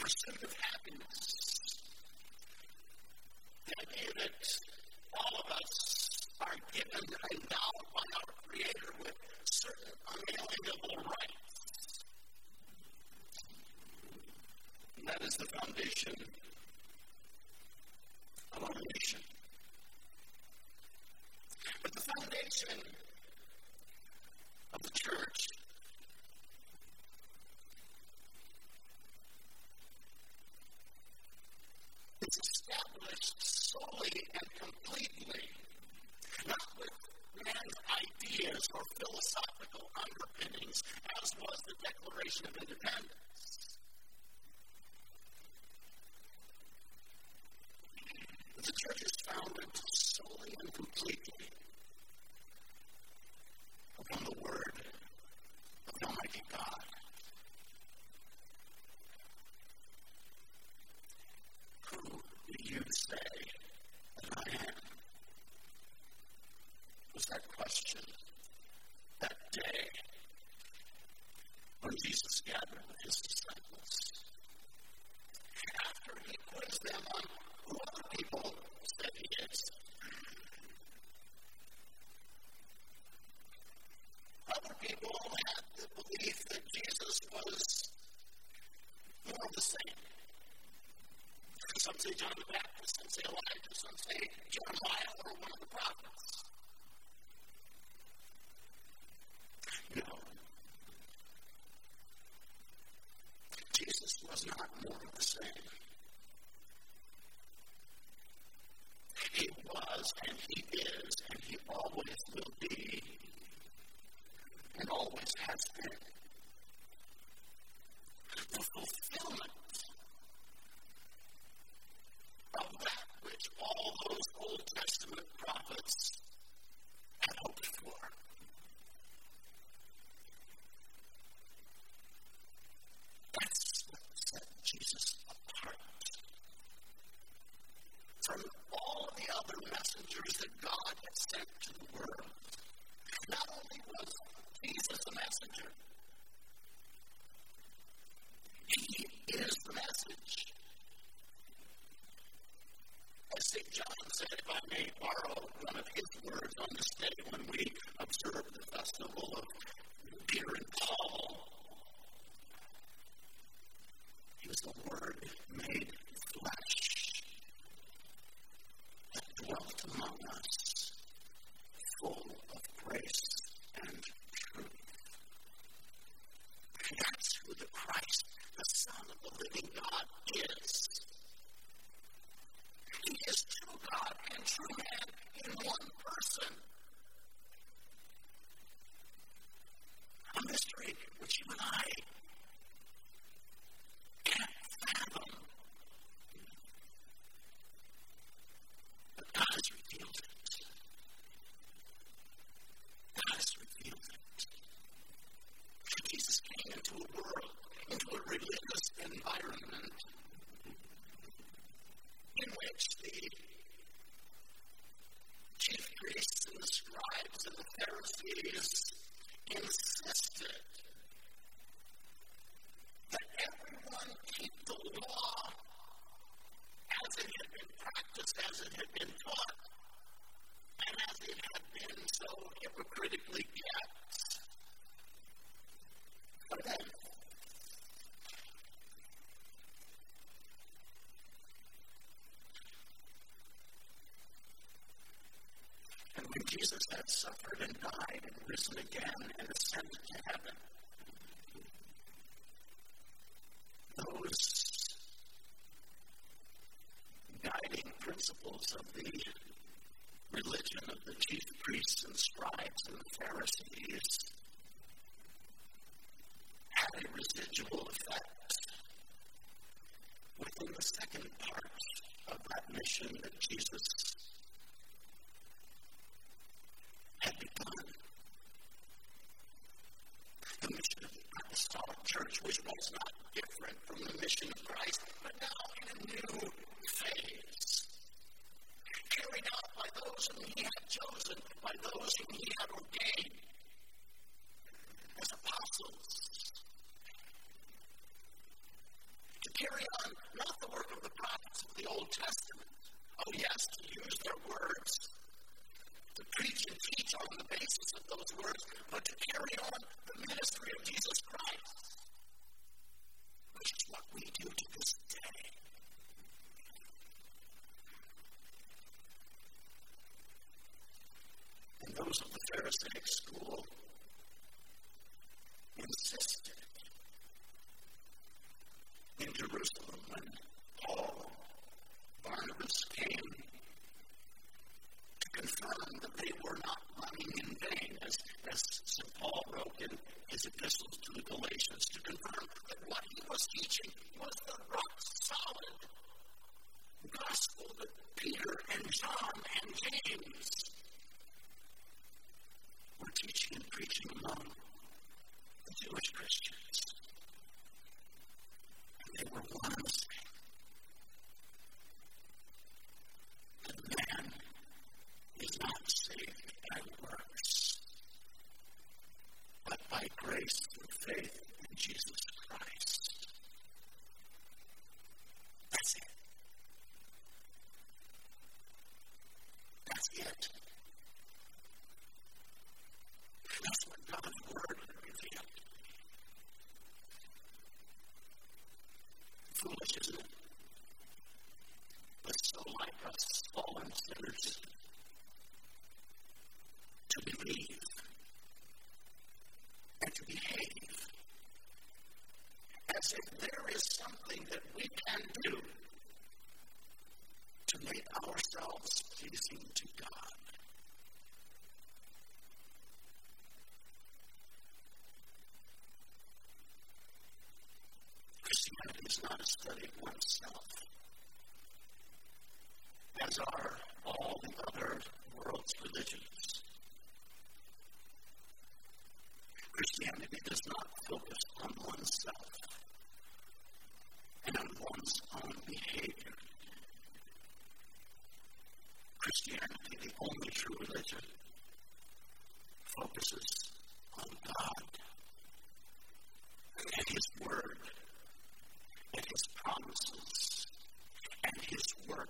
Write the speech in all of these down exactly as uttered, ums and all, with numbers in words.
pursuit of happiness. The idea that all of us are given and endowed by our Creator with certain unalienable rights. And that is the foundation of our nation. But the foundation of the church is established solely and completely, not with man's ideas or philosophical underpinnings, as was the Declaration of Independence. The church is founded solely and completely upon the word of Almighty God. Who do you say that I am? Was that question that day when Jesus gathered with his disciples. After he quizzed them on who other people said he is. Other people had the belief that Jesus was more of the same. Some say John the Baptist, some say Elijah, some say Jeremiah or one of the prophets. No. Jesus was not more of the same. He was, and he is, and he always will be, and always has been, the fulfillment of that which all those Old Testament prophets had hoped for. That's what set Jesus apart from all the other messengers that God had sent to the world. Not only was Jesus a messenger, he is the message. As Saint John said, if I may borrow one of his words on this day when we observe the festival of Peter and Paul, he was the Word made flesh that dwelt among us, full of grace and truth. That's who the Christ, the Son of the living God, is. He is true God and true man in one person. A mystery which you and I can't fathom. But God has revealed it. God has revealed it. Jesus came into a world, into a religious environment in which the chief priests and the scribes and the Pharisees insisted that everyone keep the law as it had been practiced, as it had been taught, and as it had been so hypocritically kept. But then, and when Jesus had suffered and died and risen again and ascended to heaven, those guiding principles of the religion of the chief priests and scribes and the Pharisees had a residual effect within the second part of that mission that Jesus had begun. The mission of the Apostolic Church, which was not different from the mission of Christ, but now in a new phase, carried out by those whom he had chosen, by those whom he had ordained as apostles, to carry on not the work of the prophets of the Old Testament. Oh yes, to use their words, to preach and teach on the basis of those words, but to carry on the ministry of Jesus Christ, which is what we do to this day. And those of the Pharisaic school insisted in Jerusalem when Paul, Barnabas came to confirm that they were not running in vain, as, as Saint Paul wrote in his epistles to the Galatians, to confirm that what he was teaching was the rock-solid gospel that Peter and John and James were teaching and preaching among the Jewish Christians. And they were one and the same. That man is not saved by works, but by grace through faith in Jesus Christ. That's it. That's it. That's what God's Word revealed. Foolish, isn't it? But so like us fallen sinners to believe and to behave as if there is something that we can do to make ourselves pleasing to God. Christianity is not a study of oneself, as are all the other world's religions. Christianity does not focus on oneself and on one's own behavior. Christianity, the only true religion, focuses on God and His Word and His promises and His work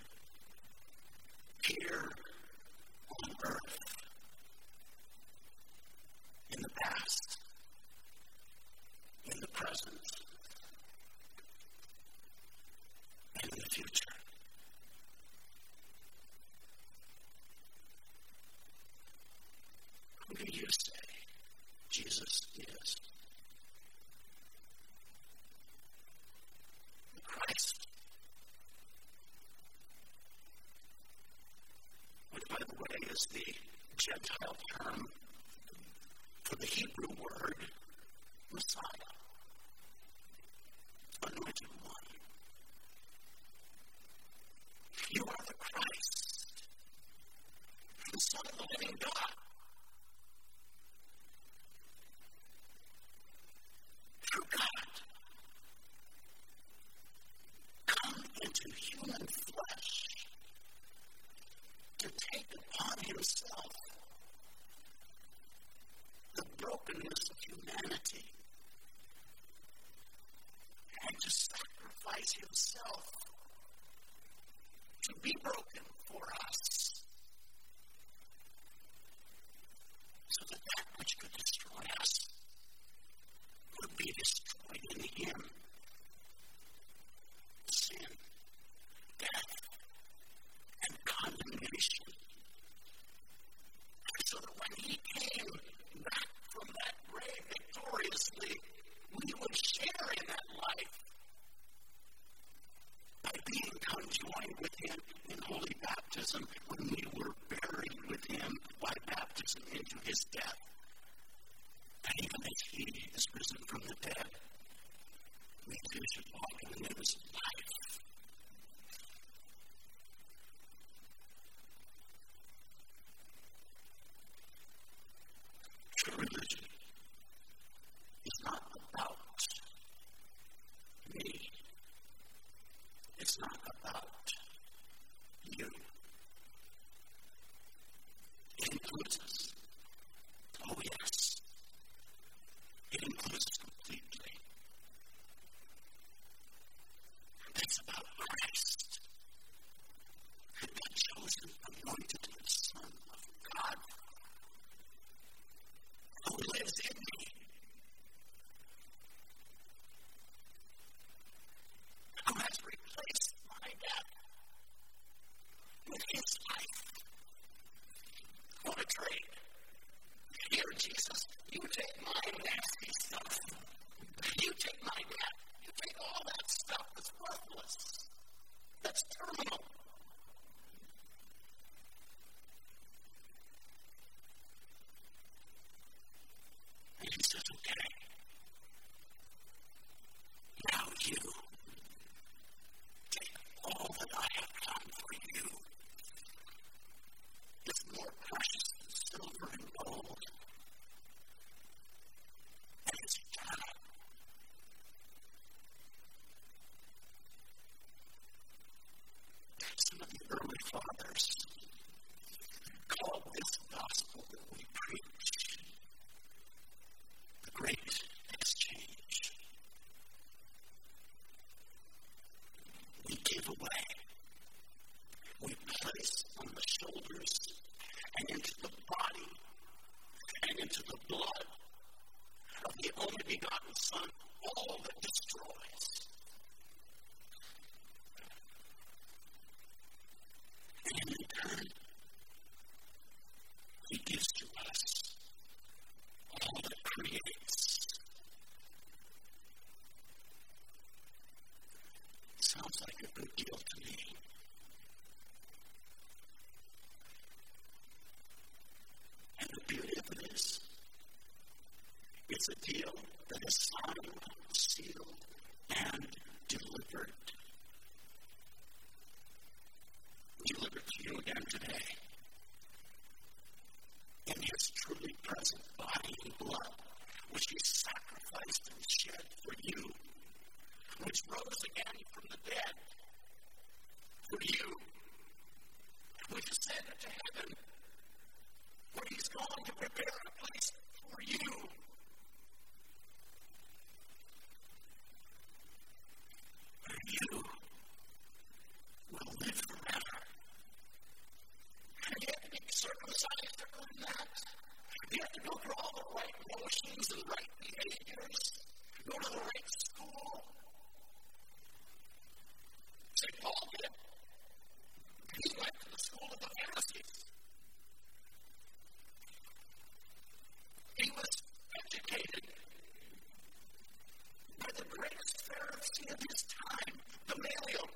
here on earth, in the past, in the present, and in the future. Who do you say Jesus is? The Christ. Which, by the way, is the Gentile term for the Hebrew word Messiah, anointed one. You are the Christ, the Son of the living God. True God, come into human flesh to take upon Himself the brokenness of humanity and to sacrifice Himself to be broken for us, so that that which could destroy us would be destroyed in Him. Sin, death, and condemnation. And so that when He came back from that grave victoriously, we would share in that life by being conjoined with Him in holy baptism when we were buried with Him by baptism into His death. And even as He is risen from the dead, we too should walk in the newness of life. True religion is not about me. It's not about you. It includes us. Oh, yes. It includes us completely. It's about Christ, the chosen, anointed Son of God, who lives in me, who has replaced my death with his life. What a trade. Here, Jesus, you take my nasty stuff. You take my death. You take all that stuff that's worthless, that's terminal. And he says, okay, now you take all that I have done for you. It's more precious than silver and gold. And it's eternal. Some of the early fathers called this gospel that we preach the great exchange. We give away. We place on the shoulders and into the body and into the blood of the only begotten Son all that destroys. And in return, he gives to us all that creates. Sounds like a good deal to me. And the beauty of it is, it's a deal that is signed, sealed, and delivered. Delivered to you again today. In his truly present body and blood, which he sacrificed and shed for you, which rose again from the dead for you, which ascended to heaven, where he's gone to prepare a place for you. Where you will live forever. And you have to be circumcised to earn that. You have to go through all the right motions and right behaviors. Go to the right school. Saint Paul did. He went to the school of the Pharisees. He was educated by the greatest Pharisee of his time, Gamaliel.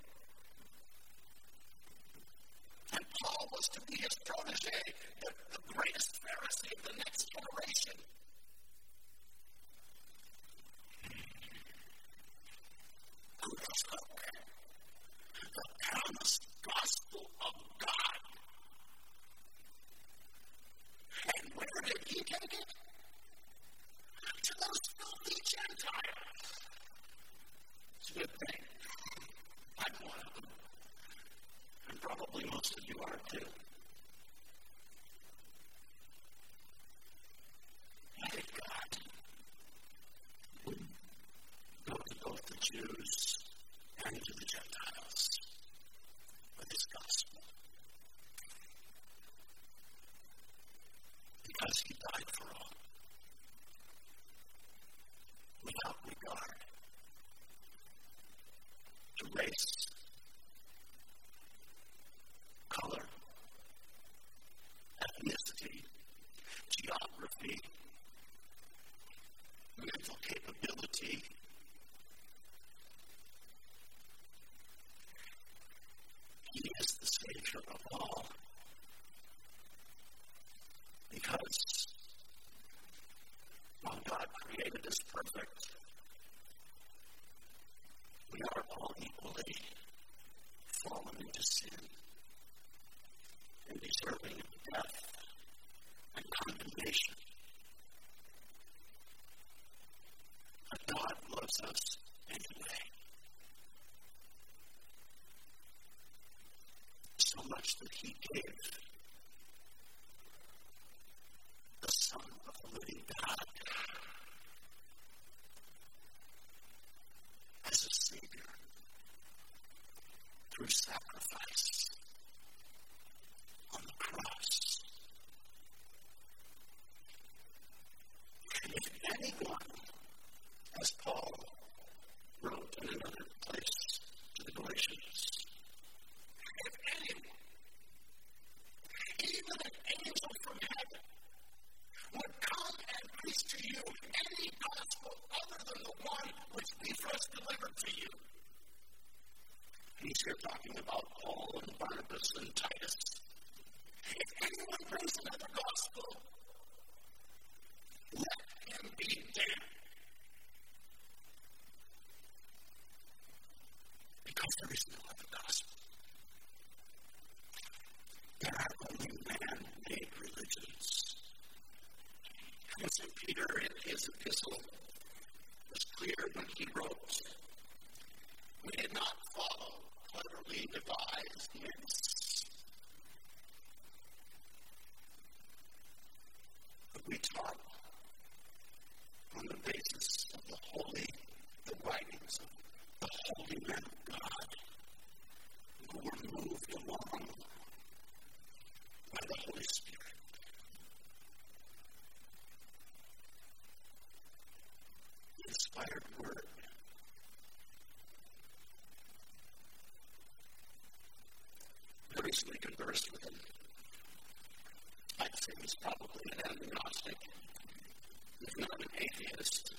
And Paul was to be his protege, the, the greatest Pharisee of the next generation. Who spoke the promised gospel of God. And where did he take it? To those filthy Gentiles. It's a good thing. I'm one of them. And probably most of you are too. Let God go to both the Jews and to the Gentiles with his gospel. Because he died for all. Without regard to race, color, ethnicity, geography, mental capability. He is the Savior of all. Because while God created us perfect, we are all equally fallen into sin and deserving of death and condemnation. But God loves us anyway. So much that he gave the Son of the living God as a Savior He's here talking about Paul and Barnabas and Titus. If anyone brings another gospel, let him be damned. Because there is no other gospel. There are only man-made religions. And Saint Peter, in his epistle, was clear when he wrote, "We did not follow cleverly devised myths, but we taught on the basis of the holy, the writings of the holy men of God, who were moved along by the Holy Spirit." The inspired word. I recently conversed with him. I'd say he's probably an agnostic, if not an atheist.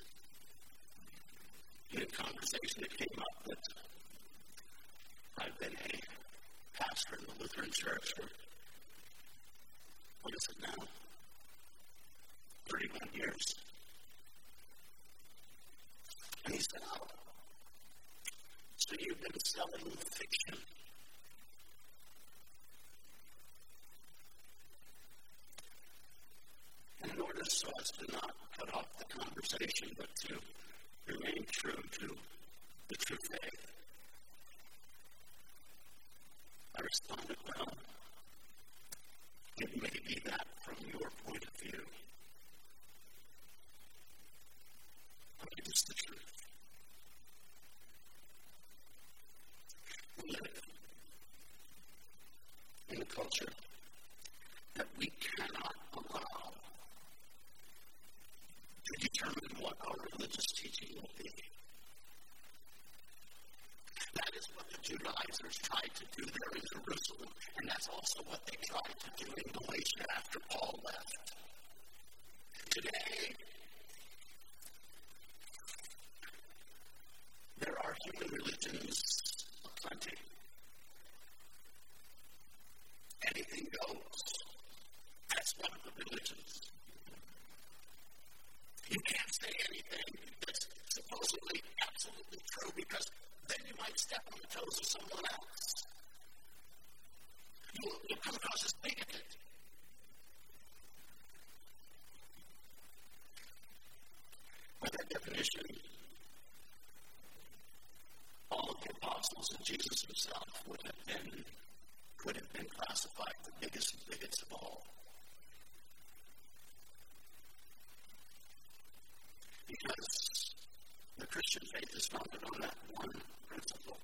In conversation, it came up that I've been a pastor in the Lutheran Church for, what is it now? thirty-one years. And he said, "Oh, so you've been selling fiction?" And in order so as to not cut off the conversation, but to remain true to the true faith, I responded, "Well, it may be that from your point of view, but it is the truth." We live in a culture that we cannot allow to determine what our religious teaching will be. That is what the Judaizers tried to do there in Jerusalem, and that's also what they tried to do in Galatia after Paul left. Today, there are human religions aplenty. Anything goes. That's one of the religions. You can't say anything that's supposedly absolutely true, because then you might step on the toes of someone else. You'll, you'll come across as bigoted. By that definition, all of the apostles and Jesus himself would have been, could have been classified the biggest bigots of all. Because the Christian faith is founded on that one principle.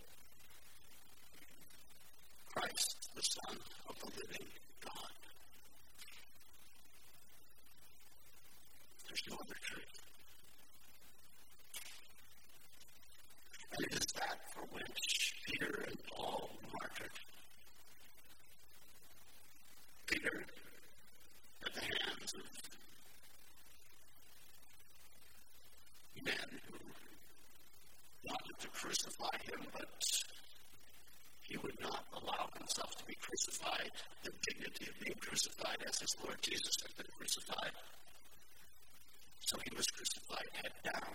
Christ, the Son of the living God. There's no other truth. And it is that for which Peter and Paul martyred. Peter, at the hands of men who wanted to crucify him, but he would not allow himself to be crucified, the dignity of being crucified as his Lord Jesus had been crucified. So he was crucified head down.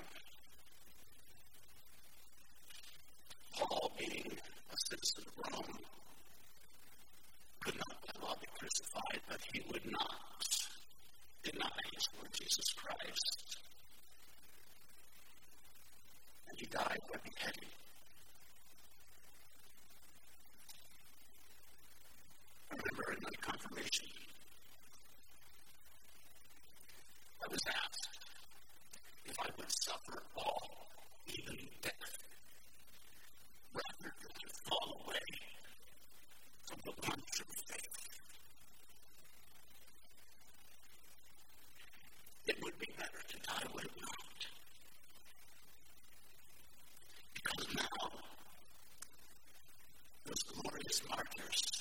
Paul, being a citizen of Rome, could not let all be crucified, but he would not deny his Lord Jesus Christ. And he died by beheading. I remember in my confirmation, I was asked if I would suffer all, even death, rather than to fall away from the one true faith. It would be better to die, would it not? Because now, those glorious martyrs